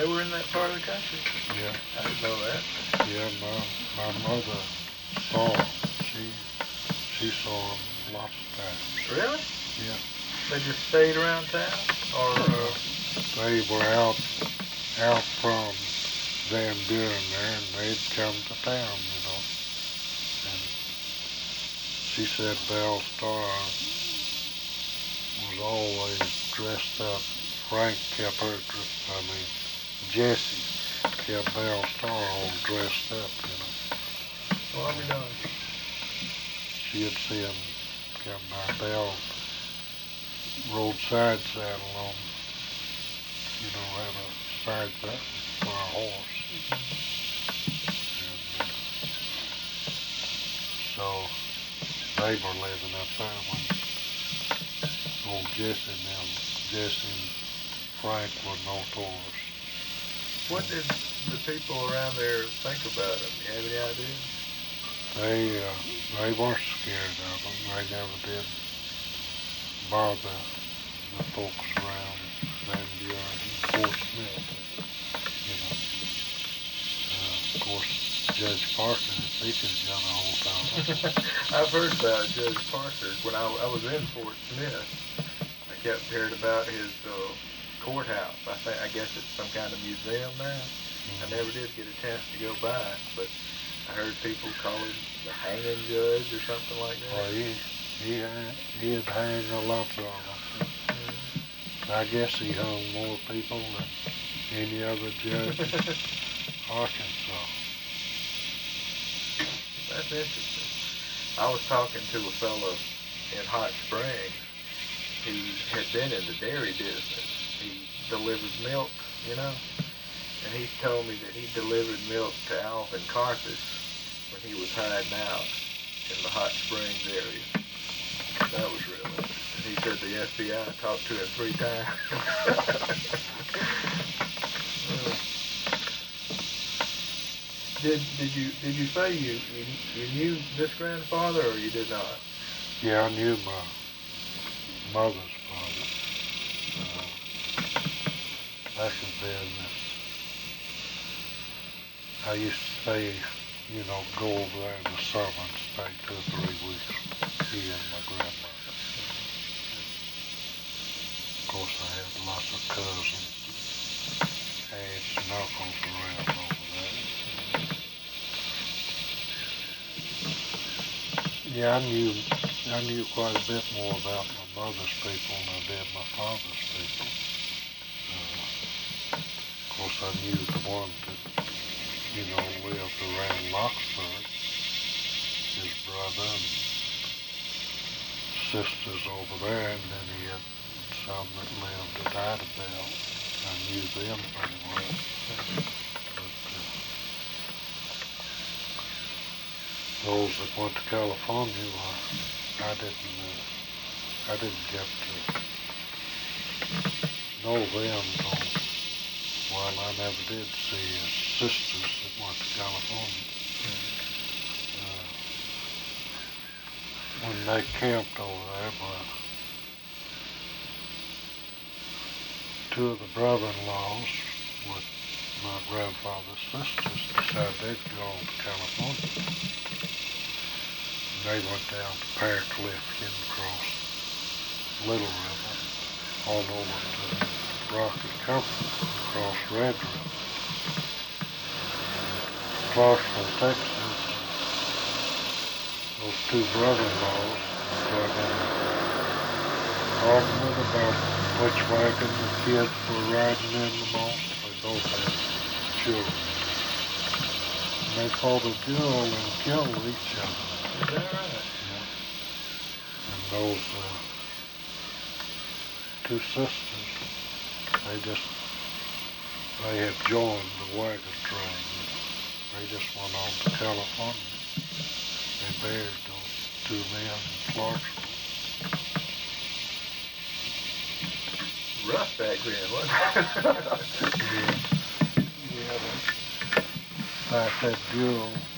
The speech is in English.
They were in that part of the country? Yeah. I didn't know that. Yeah, my mother saw them. She saw them lots of times. Really? Yeah. They just stayed around town? Or, They were out from Van Buren there, and they'd come to town, And she said Belle Star was always dressed up. Frank kept her, Jessie kept Belle Star all dressed up, Well, I'll be done. She'd see him come by. Belle rode side saddle on, had a side saddle for a horse. And so they were living up there when old Jesse and Frank were no tours. What did the people around there think about them? Do you have any idea? They weren't scared of them. They never did bother the folks around Van Buren and Fort Smith. Of course, Judge Parker is teaching gun the whole time. I've heard about Judge Parker. When I was in Fort Smith, I kept hearing about his courthouse. I guess it's some kind of museum now. I never did get a chance to go by, but I heard people call him the hanging judge or something like that. Well, he'd hang a lot of them. I guess he hung more people than any other judge in Arkansas. That's interesting. I was talking to a fellow in Hot Springs who had been in the dairy business. He delivers milk, and he told me that he delivered milk to Alvin Karthus when he was hiding out in the Hot Springs area. That was real interesting. He said the FBI talked to him 3 times. Did you say you knew this grandfather, or you did not? Yeah, I knew my mother's father. Back then, I used to stay, go over there in the summer and stay 2 or 3 weeks. He and my grandmother. Of course, I had lots of cousins, aunts and uncles around over there. Yeah, I knew quite a bit more about my mother's people than I did my father's people. Of course, I knew the one that, lived around Locksburg, his brother and sisters over there, and then he had some that lived at Idabel. I knew them pretty well. But those that went to California, I didn't get to know them. Well, I never did see his sisters that went to California. When they camped over there, 2 of the brother-in-laws with my grandfather's sisters decided they'd go to California. And they went down to Pear Cliff, getting across Little River, all over to Rocky Company, across Red River. Clarksville, Texas, those 2 brother-in-laws got in an argument about which wagon the kids were riding in the most. They both had children. And they fought a duel and killed each other. Is that right? Yeah. And those 2 sisters, they had joined the wagon train. They just went on to California. They buried those 2 men in Clarksville. Rough back then, wasn't it? Yeah. In fact, that duel